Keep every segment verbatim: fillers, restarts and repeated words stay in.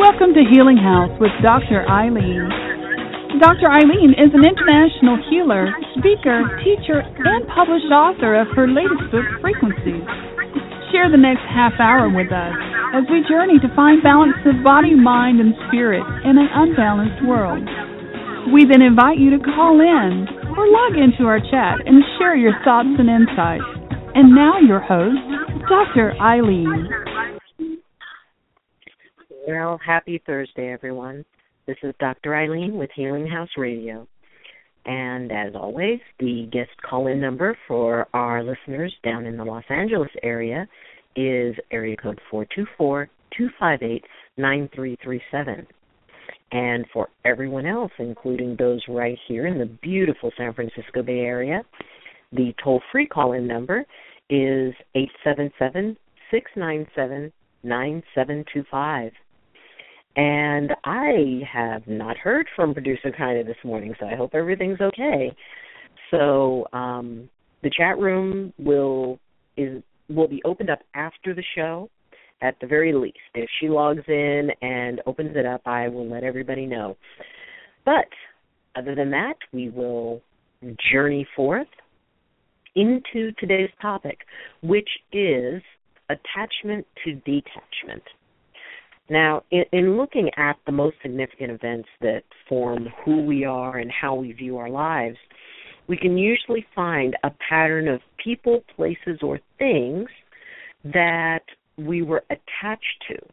Welcome to Healing House with Doctor Eileen. Doctor Eileen is an international healer, speaker, teacher, and published author of her latest book, Frequencies. Share the next half hour with us as we journey to find balance of body, mind, and spirit in an unbalanced world. We then invite you to call in or log into our chat and share your thoughts and insights. And now your host, Doctor Eileen. Well, happy Thursday, everyone. This is Doctor Eileen with Healing House Radio. And as always, the guest call-in number for our listeners down in the Los Angeles area is area code four two four, two five eight, nine three three seven. And for everyone else, including those right here in the beautiful San Francisco Bay Area, the toll-free call-in number is eight seven seven, six nine seven, nine seven two five. And I have not heard from Producer Kinda this morning, so I hope everything's okay. So um, the chat room will is will be opened up after the show at the very least. If she logs in and opens it up, I will let everybody know. But other than that, we will journey forth into today's topic, which is attachment to detachment. Now, in, in looking at the most significant events that form who we are and how we view our lives, we can usually find a pattern of people, places, or things that we were attached to.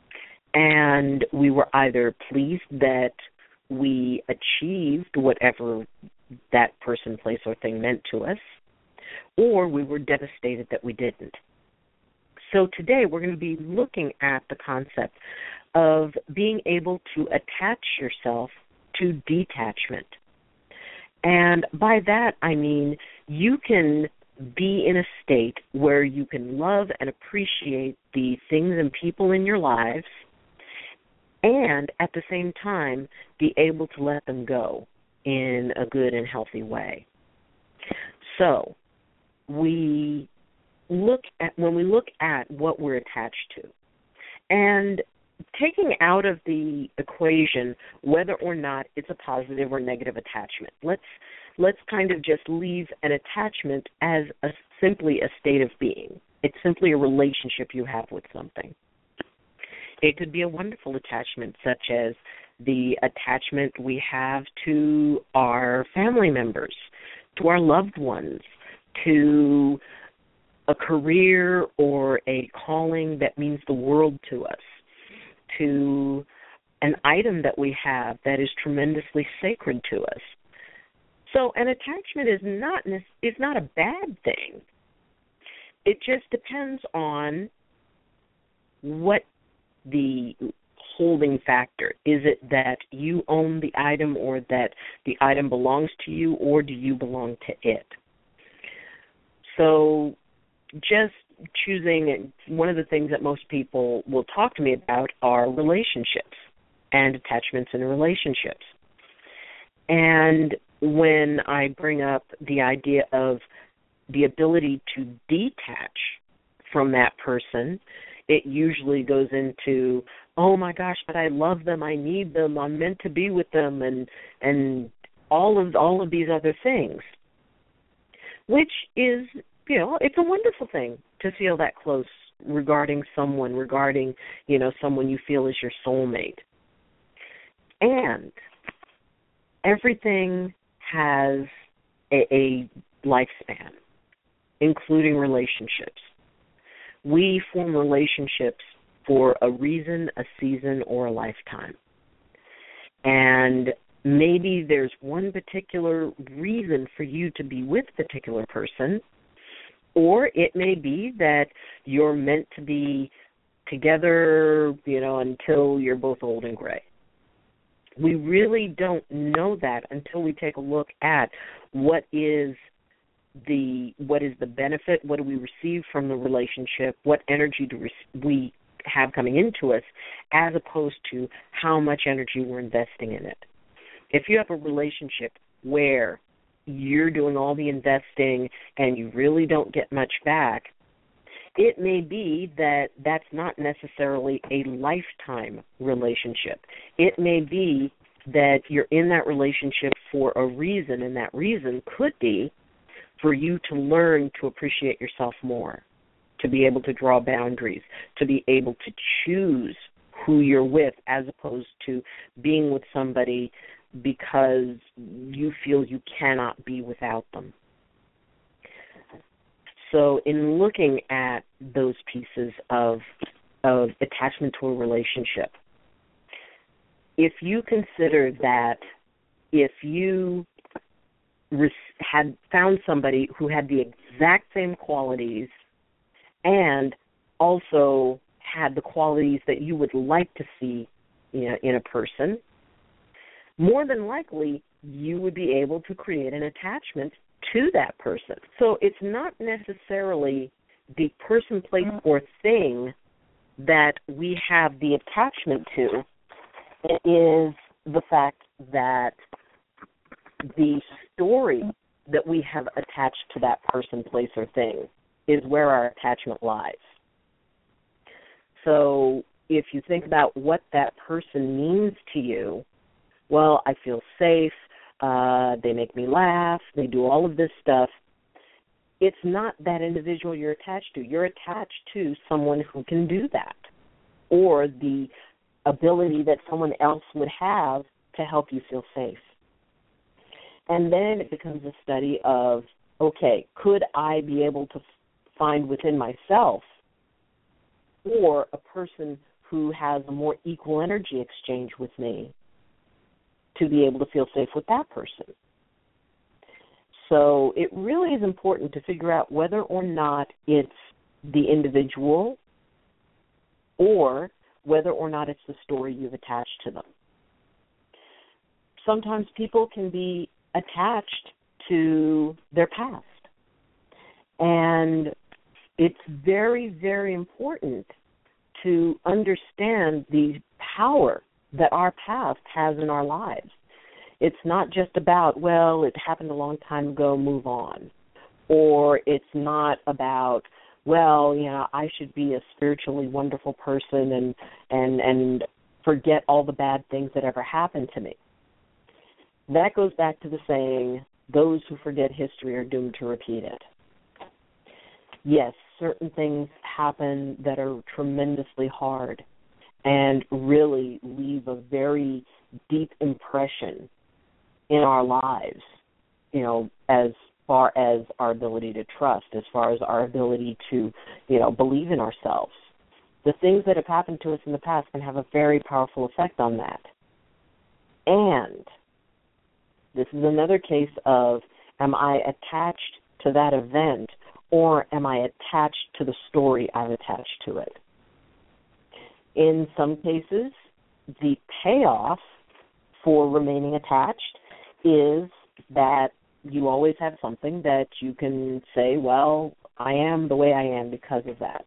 And we were either pleased that we achieved whatever that person, place, or thing meant to us, or we were devastated that we didn't. So today we're going to be looking at the concept of being able to attach yourself to detachment. And by that I mean you can be in a state where you can love and appreciate the things and people in your lives and at the same time be able to let them go in a good and healthy way. So we look at when we look at what we're attached to and taking out of the equation whether or not it's a positive or negative attachment. Let's let's kind of just leave an attachment as a, simply a state of being. It's simply a relationship you have with something. It could be a wonderful attachment, such as the attachment we have to our family members, to our loved ones, to a career or a calling that means the world to us, to an item that we have that is tremendously sacred to us. So an attachment is not is not a bad thing. It just depends on what the holding factor. Is it that you own the item or that the item belongs to you, or do you belong to it? So just choosing, one of the things that most people will talk to me about are relationships and attachments in relationships. And when I bring up the idea of the ability to detach from that person, it usually goes into, oh my gosh, but I love them, I need them, I'm meant to be with them, and and all of all of these other things, which is, you know, it's a wonderful thing to feel that close regarding someone, regarding, you know, someone you feel is your soulmate. And everything has a, a lifespan, including relationships. We form relationships for a reason, a season, or a lifetime. And maybe there's one particular reason for you to be with a particular person, or it may be that you're meant to be together, you know, until you're both old and gray. We really don't know that until we take a look at what is the what is the benefit, what do we receive from the relationship, what energy do we have coming into us, as opposed to how much energy we're investing in it. If you have a relationship where you're doing all the investing and you really don't get much back, It may be that that's not necessarily a lifetime relationship. It may be that you're in that relationship for a reason, and that reason could be for you to learn to appreciate yourself more, to be able to draw boundaries, to be able to choose who you're with as opposed to being with somebody because you feel you cannot be without them. So in looking at those pieces of of attachment to a relationship, if you consider that if you res- had found somebody who had the exact same qualities and also had the qualities that you would like to see, you know, in a person, more than likely you would be able to create an attachment to that person. So it's not necessarily the person, place, or thing that we have the attachment to. It is the fact that the story that we have attached to that person, place, or thing is where our attachment lies. So if you think about what that person means to you, well, I feel safe, uh, they make me laugh, they do all of this stuff. It's not that individual you're attached to. You're attached to someone who can do that, or the ability that someone else would have to help you feel safe. And then it becomes a study of, okay, could I be able to find within myself or a person who has a more equal energy exchange with me to be able to feel safe with that person? So it really is important to figure out whether or not it's the individual or whether or not it's the story you've attached to them. Sometimes people can be attached to their past. And it's very, very important to understand the power that our past has in our lives. It's not just about, well, it happened a long time ago, move on. Or it's not about, well, you know, I should be a spiritually wonderful person and and and forget all the bad things that ever happened to me. That goes back to the saying, those who forget history are doomed to repeat it. Yes, certain things happen that are tremendously hard and really leave a very deep impression in our lives, you know, as far as our ability to trust, as far as our ability to, you know, believe in ourselves. The things that have happened to us in the past can have a very powerful effect on that. And this is another case of, am I attached to that event or am I attached to the story I've attached to it? In some cases, the payoff for remaining attached is that you always have something that you can say, well, I am the way I am because of that.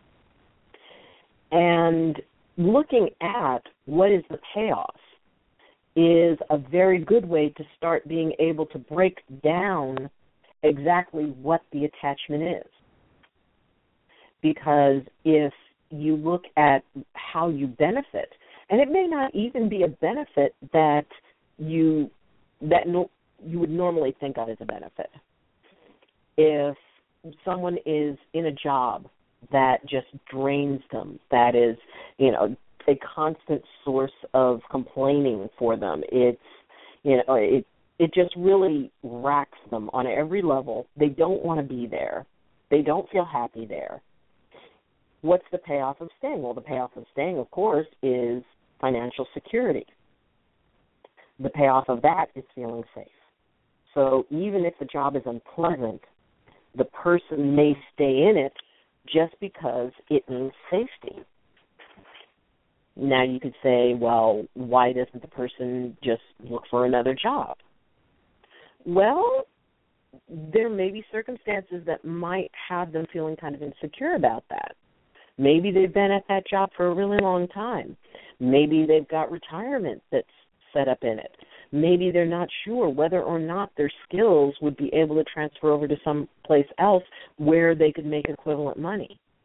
And looking at what is the payoff is a very good way to start being able to break down exactly what the attachment is. Because if you look at how you benefit, and it may not even be a benefit that you that no, you would normally think of as a benefit. If someone is in a job that just drains them, that is, you know, a constant source of complaining for them, it's, you know, it it just really racks them on every level. They don't want to be there. They don't feel happy there. What's the payoff of staying? Well, the payoff of staying, of course, is financial security. The payoff of that is feeling safe. So even if the job is unpleasant, the person may stay in it just because it means safety. Now you could say, well, why doesn't the person just look for another job? Well, there may be circumstances that might have them feeling kind of insecure about that. Maybe they've been at that job for a really long time. Maybe they've got retirement that's set up in it. Maybe they're not sure whether or not their skills would be able to transfer over to some place else where they could make equivalent money.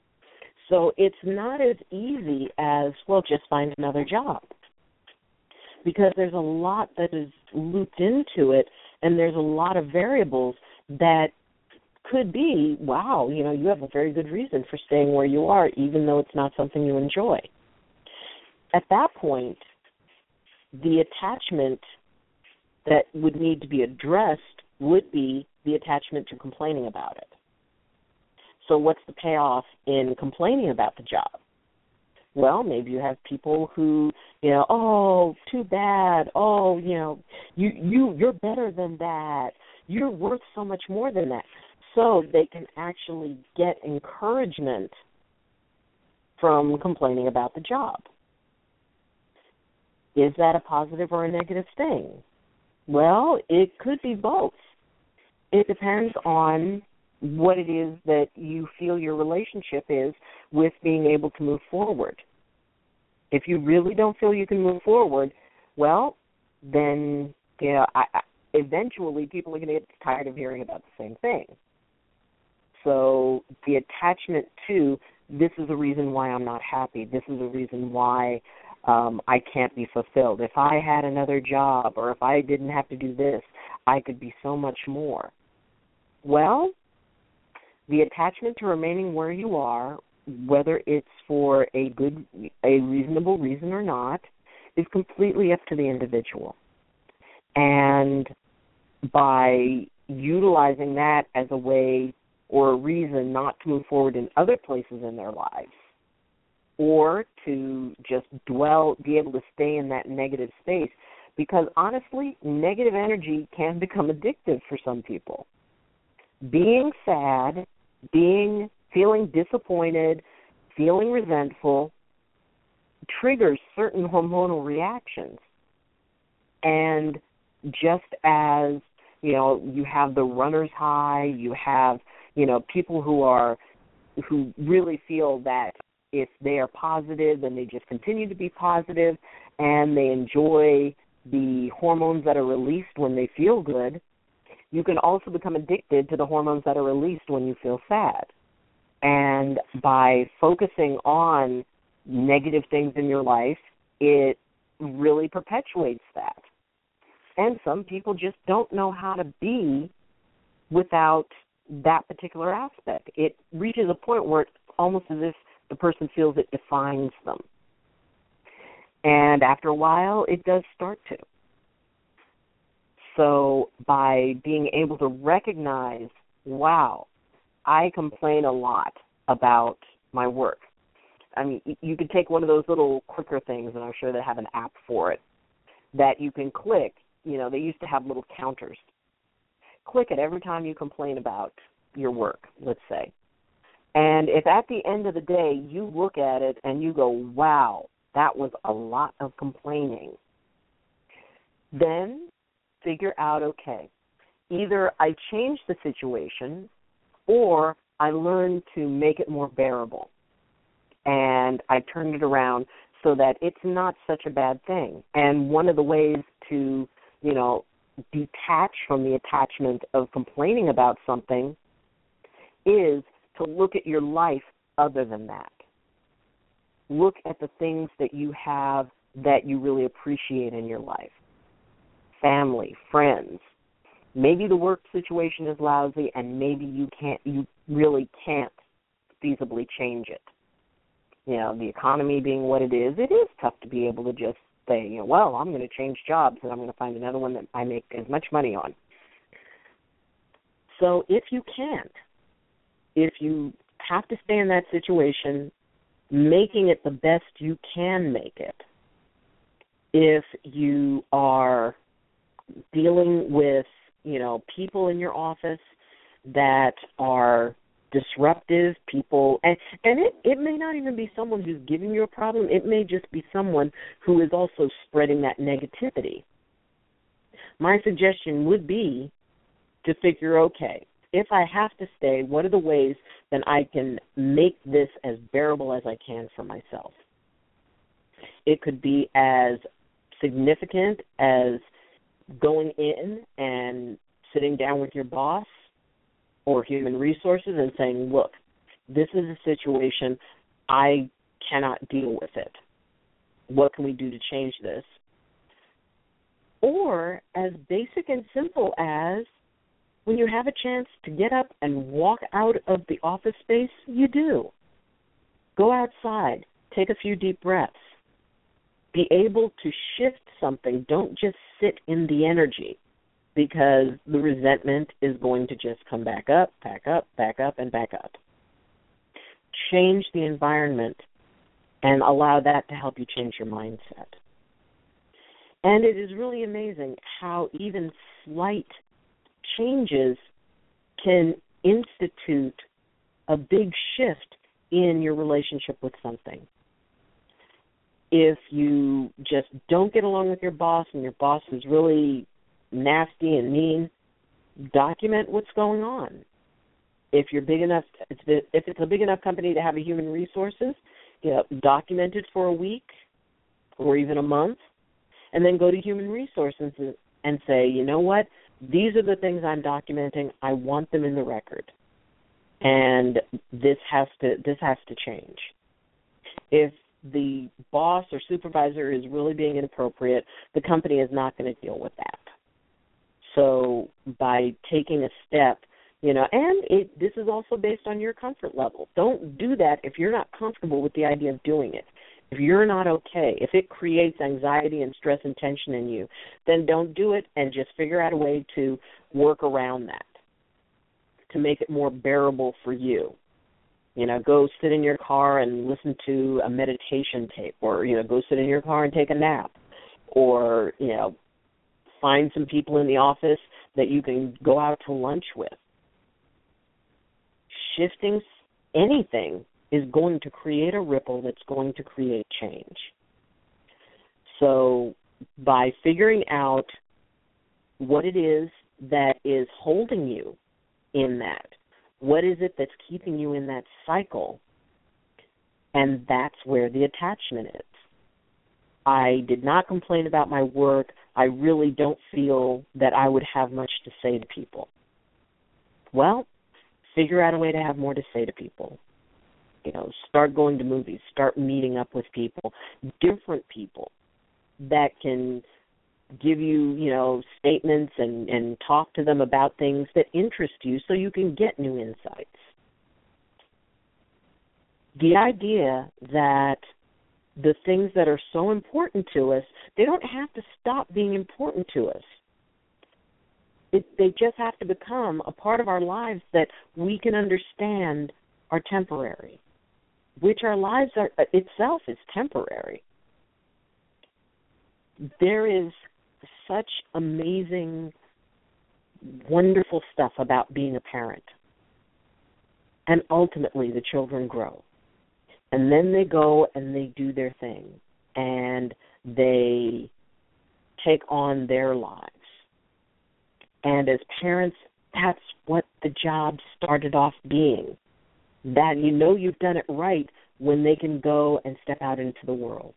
So it's not as easy as, well, just find another job, because there's a lot that is looped into it, and there's a lot of variables that could be, wow, you know, you have a very good reason for staying where you are, even though it's not something you enjoy. At that point, the attachment that would need to be addressed would be the attachment to complaining about it. So what's the payoff in complaining about the job? Well, maybe you have people who, you know, oh, too bad. Oh, you know, you, you, you're better than that. You're worth so much more than that. So they can actually get encouragement from complaining about the job. Is that a positive or a negative thing? Well, it could be both. It depends on what it is that you feel your relationship is with being able to move forward. If you really don't feel you can move forward, well, then, you know, I, I, eventually people are going to get tired of hearing about the same thing. So the attachment to, this is the reason why I'm not happy, this is the reason why um, I can't be fulfilled. If I had another job, or if I didn't have to do this, I could be so much more. Well, the attachment to remaining where you are, whether it's for a good, a reasonable reason or not, is completely up to the individual. And by utilizing that as a way or a reason not to move forward in other places in their lives, or to just dwell, be able to stay in that negative space, because honestly, negative energy can become addictive for some people. Being sad, being, feeling disappointed, feeling resentful triggers certain hormonal reactions. And just as, you know, you have the runner's high, you have, you know, people who are, who really feel that if they are positive, then they just continue to be positive, and they enjoy the hormones that are released when they feel good. You can also become addicted to the hormones that are released when you feel sad. And by focusing on negative things in your life, it really perpetuates that. And some people just don't know how to be without that particular aspect. It reaches a point where it's almost as if the person feels it defines them. And after a while, it does start to. So by being able to recognize, wow, I complain a lot about my work. I mean, you could take one of those little clicker things, and I'm sure they have an app for it, that you can click. You know, they used to have little counters. Click it every time you complain about your work, let's say. And if at the end of the day you look at it and you go, wow, that was a lot of complaining, then figure out, okay, either I changed the situation or I learned to make it more bearable. And I turned it around so that it's not such a bad thing. And one of the ways to, you know, detach from the attachment of complaining about something is to look at your life other than that. Look at the things that you have that you really appreciate in your life. Family, friends. Maybe the work situation is lousy and maybe you can't, you really can't feasibly change it. You know, the economy being what it is, it is tough to be able to just say, you know, well, I'm going to change jobs and I'm going to find another one that I make as much money on. So if you can't, if you have to stay in that situation, making it the best you can make it. If you are dealing with, you know, people in your office that are disruptive, people, and, and it, it may not even be someone who's giving you a problem. It may just be someone who is also spreading that negativity. My suggestion would be to figure, okay, if I have to stay, what are the ways that I can make this as bearable as I can for myself? It could be as significant as going in and sitting down with your boss or human resources and saying, look, this is a situation. I cannot deal with it. What can we do to change this? Or as basic and simple as when you have a chance to get up and walk out of the office space, you do. Go outside. Take a few deep breaths. Be able to shift something. Don't just sit in the energy, because the resentment is going to just come back up, back up, back up, and back up. Change the environment and allow that to help you change your mindset. And it is really amazing how even slight changes can institute a big shift in your relationship with something. If you just don't get along with your boss and your boss is really nasty and mean, document what's going on. If you're big enough, if it's a big enough company to have a human resources, you know, document it for a week or even a month, and then go to human resources and say, you know what, these are the things I'm documenting. I want them in the record, and this has to this has to change. If the boss or supervisor is really being inappropriate, the company is not going to deal with that. So by taking a step, you know, and it, this is also based on your comfort level. Don't do that if you're not comfortable with the idea of doing it. If you're not okay, if it creates anxiety and stress and tension in you, then don't do it, and just figure out a way to work around that, to make it more bearable for you. You know, go sit in your car and listen to a meditation tape, or, you know, go sit in your car and take a nap, or, you know, find some people in the office that you can go out to lunch with. Shifting anything is going to create a ripple that's going to create change. So by figuring out what it is that is holding you in that, what is it that's keeping you in that cycle, and that's where the attachment is. I did not complain about my work. I really don't feel that I would have much to say to people. Well, figure out a way to have more to say to people. You know, start going to movies, start meeting up with people, different people that can give you, you know, statements and, and talk to them about things that interest you so you can get new insights. The idea that the things that are so important to us, they don't have to stop being important to us. It, they just have to become a part of our lives that we can understand are temporary, which our lives are itself is temporary. There is such amazing, wonderful stuff about being a parent. And ultimately, the children grow. And then they go and they do their thing. And they take on their lives. And as parents, that's what the job started off being. That you know you've done it right when they can go and step out into the world.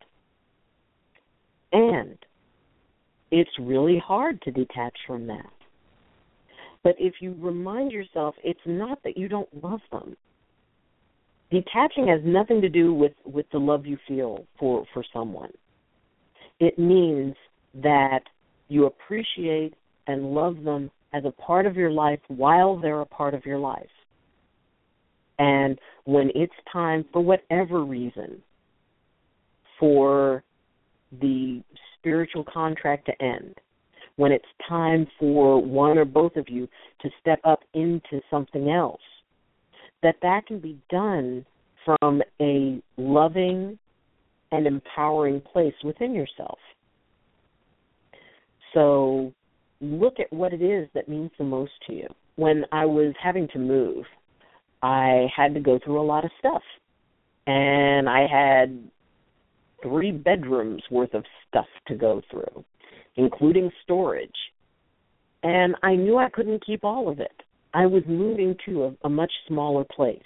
And it's really hard to detach from that. But if you remind yourself, it's not that you don't love them. Detaching has nothing to do with, with the love you feel for, for someone. It means that you appreciate and love them as a part of your life while they're a part of your life. And when it's time, for whatever reason, for the spiritual contract to end, when it's time for one or both of you to step up into something else, that that can be done from a loving and empowering place within yourself. So look at what it is that means the most to you. When I was having to move, I had to go through a lot of stuff. And I had three bedrooms worth of stuff to go through, including storage. And I knew I couldn't keep all of it. I was moving to a, a much smaller place.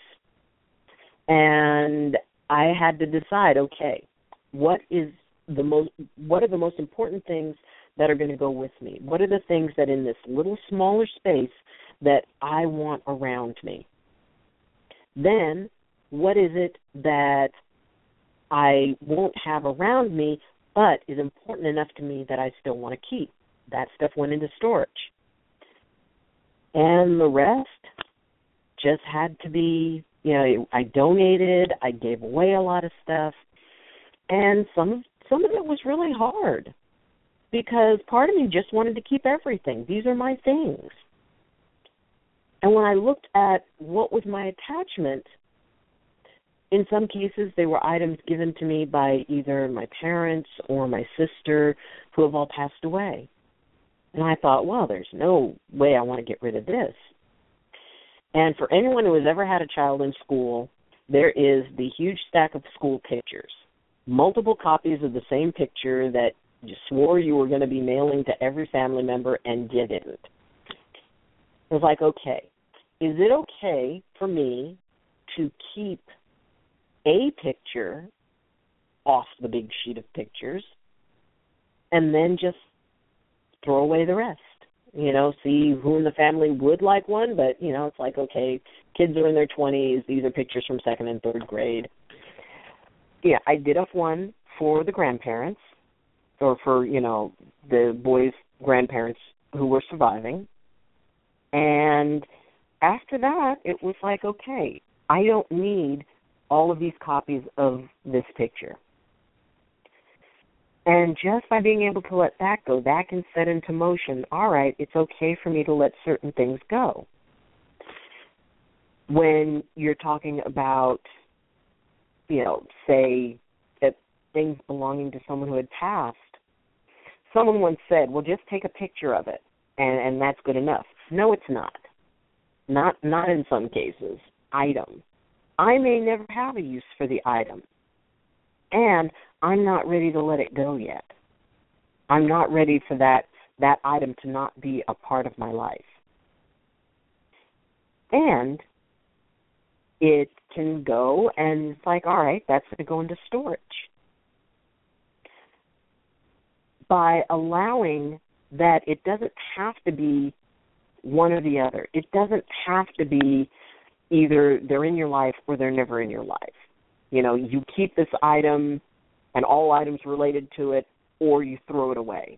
And I had to decide, okay, what is the most what are the most important things that are going to go with me? What are the things that in this little smaller space that I want around me? Then What is it that I won't have around me but is important enough to me that I still want to keep? That stuff went into storage. And the rest just had to be, you know, I donated, I gave away a lot of stuff, and some some of it was really hard because part of me just wanted to keep everything. These are my things. And when I looked at what was my attachment, in some cases they were items given to me by either my parents or my sister who have all passed away. And I thought, well, there's no way I want to get rid of this. And for anyone who has ever had a child in school, there is the huge stack of school pictures, multiple copies of the same picture that you swore you were going to be mailing to every family member and didn't. It was like, okay, is it okay for me to keep a picture off the big sheet of pictures and then just throw away the rest? You know, see who in the family would like one, but, you know, it's like, okay, kids are in their twenties. These are pictures from second and third grade. Yeah, I did have one for the grandparents or for, you know, the boys' grandparents who were surviving. And after that, it was like, okay, I don't need all of these copies of this picture. And just by being able to let that go, that can set into motion, all right, it's okay for me to let certain things go. When you're talking about, you know, say, that things belonging to someone who had passed, someone once said, well, just take a picture of it, and, and that's good enough. No, it's not. Not, not in some cases. Item. I may never have a use for the item. And I'm not ready to let it go yet. I'm not ready for that, that item to not be a part of my life. And it can go, and it's like, all right, that's going to go into storage. By allowing that it doesn't have to be one or the other. It doesn't have to be either they're in your life or they're never in your life. You know, you keep this item and all items related to it, or you throw it away.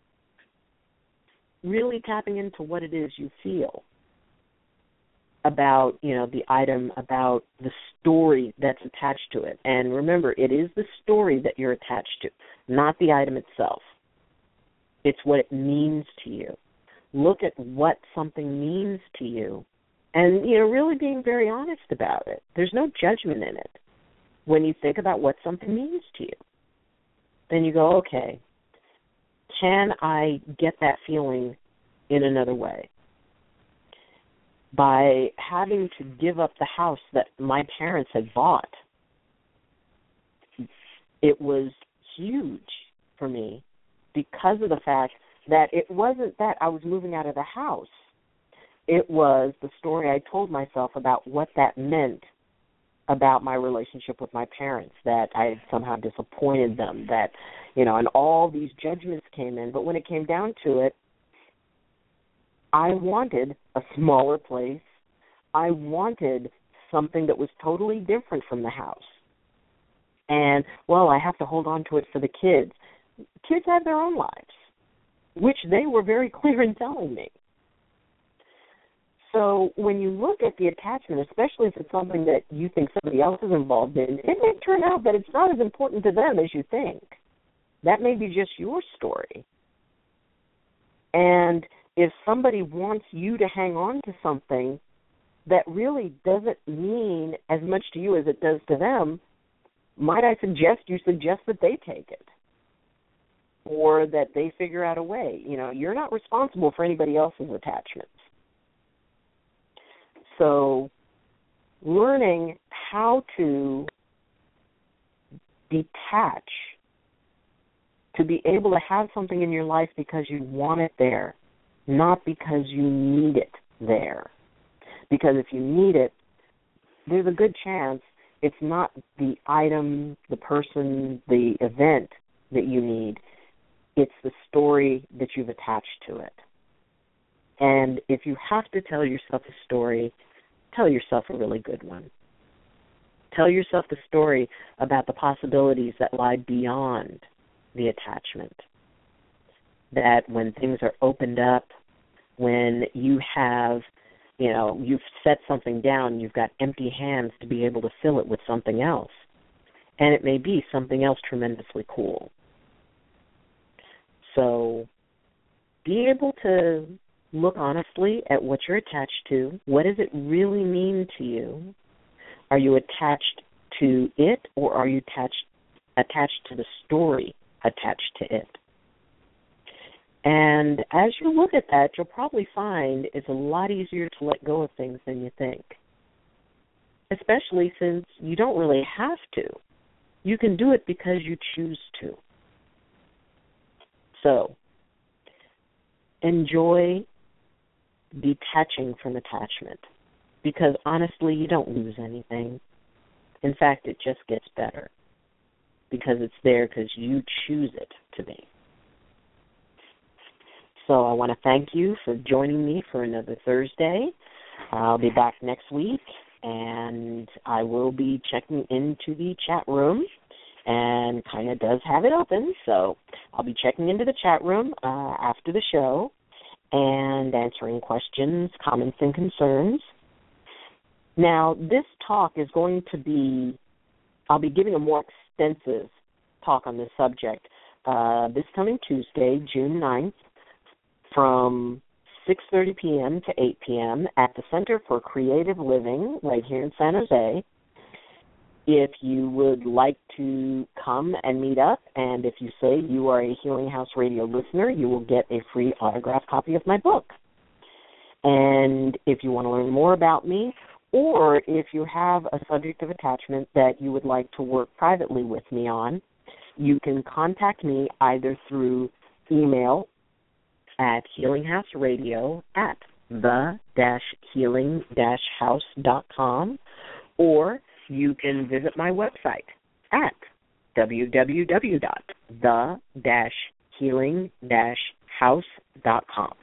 Really tapping into what it is you feel about, you know, the item, about the story that's attached to it. And remember, it is the story that you're attached to, not the item itself. It's what it means to you. Look at what something means to you and, you know, really being very honest about it. There's no judgment in it. When you think about what something means to you, then you go, okay, can I get that feeling in another way? By having to give up the house that my parents had bought, it was huge for me because of the fact that it wasn't that I was moving out of the house. It was the story I told myself about what that meant about my relationship with my parents, that I had somehow disappointed them, that, you know, and all these judgments came in. But when it came down to it, I wanted a smaller place. I wanted something that was totally different from the house. And, well, I have to hold on to it for the kids. Kids have their own lives, which they were very clear in telling me. So when you look at the attachment, especially if it's something that you think somebody else is involved in, it may turn out that it's not as important to them as you think. That may be just your story. And if somebody wants you to hang on to something that really doesn't mean as much to you as it does to them, might I suggest you suggest that they take it or that they figure out a way. You know, you're not responsible for anybody else's attachments. So learning how to detach, to be able to have something in your life because you want it there, not because you need it there. Because if you need it, there's a good chance it's not the item, the person, the event that you need. It's the story that you've attached to it. And if you have to tell yourself a story, tell yourself a really good one. Tell yourself the story about the possibilities that lie beyond the attachment. That when things are opened up, when you have, you know, you've set something down, you've got empty hands to be able to fill it with something else. And it may be something else tremendously cool. So be able to look honestly at what you're attached to. What does it really mean to you? Are you attached to it, or are you attached attached to the story attached to it? And as you look at that, you'll probably find it's a lot easier to let go of things than you think, especially since you don't really have to. You can do it because you choose to. So enjoy detaching from attachment, because honestly, you don't lose anything. In fact, it just gets better because it's there because you choose it to be. So I want to thank you for joining me for another Thursday. I'll be back next week, and I will be checking into the chat room, and kind of does have it open, so I'll be checking into the chat room uh, after the show and answering questions, comments, and concerns. Now, this talk is going to be, I'll be giving a more extensive talk on this subject uh, this coming Tuesday, June ninth, from six thirty p.m. to eight p.m. at the Center for Creative Living right here in San Jose. If you would like to come and meet up, and if you say you are a Healing House Radio listener, you will get a free autographed copy of my book. And if you want to learn more about me, or if you have a subject of attachment that you would like to work privately with me on, you can contact me either through email at healinghouseradio at the healing house dot com, or you can visit my website at w w w dot the healing house dot com.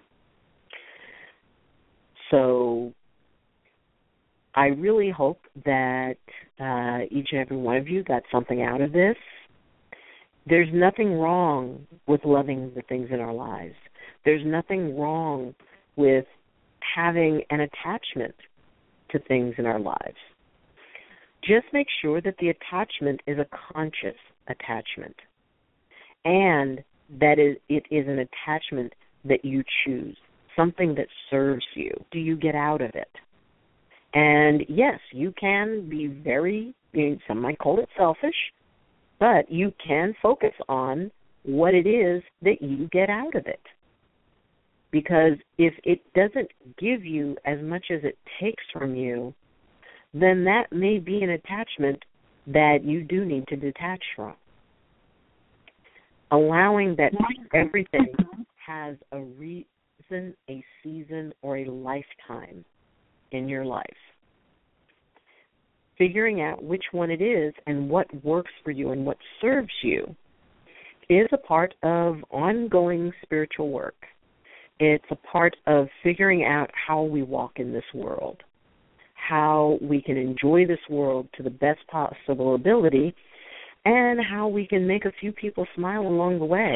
So I really hope that uh, each and every one of you got something out of this. There's nothing wrong with loving the things in our lives. There's nothing wrong with having an attachment to things in our lives. Just make sure that the attachment is a conscious attachment, and that it is an attachment that you choose, something that serves you. Do you get out of it? And yes, you can be very, you know, some might call it selfish, but you can focus on what it is that you get out of it. Because if it doesn't give you as much as it takes from you, then that may be an attachment that you do need to detach from. Allowing that everything has a reason, a season, or a lifetime in your life. Figuring out which one it is and what works for you and what serves you is a part of ongoing spiritual work. It's a part of figuring out how we walk in this world, how we can enjoy this world to the best possible ability, and how we can make a few people smile along the way.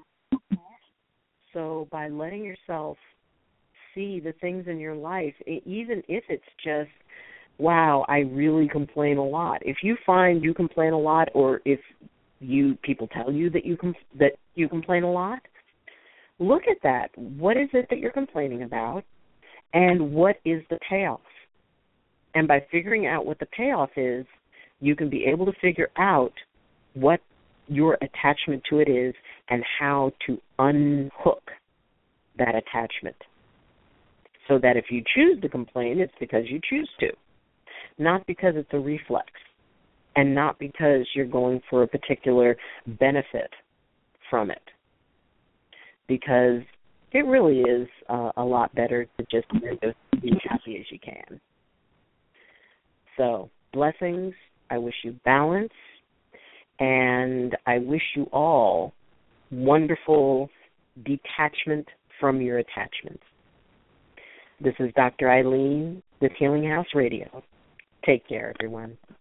So by letting yourself see the things in your life, even if it's just, wow, I really complain a lot. If you find you complain a lot, or if you people tell you that you com- that you complain a lot, look at that. What is it that you're complaining about, and what is the payoff? And by figuring out what the payoff is, you can be able to figure out what your attachment to it is and how to unhook that attachment. So that if you choose to complain, it's because you choose to, not because it's a reflex, and not because you're going for a particular benefit from it. Because it really is uh, a lot better to just be as happy as you can. So, blessings. I wish you balance, and I wish you all wonderful detachment from your attachments. This is Doctor Eileen with Healing House Radio. Take care, everyone.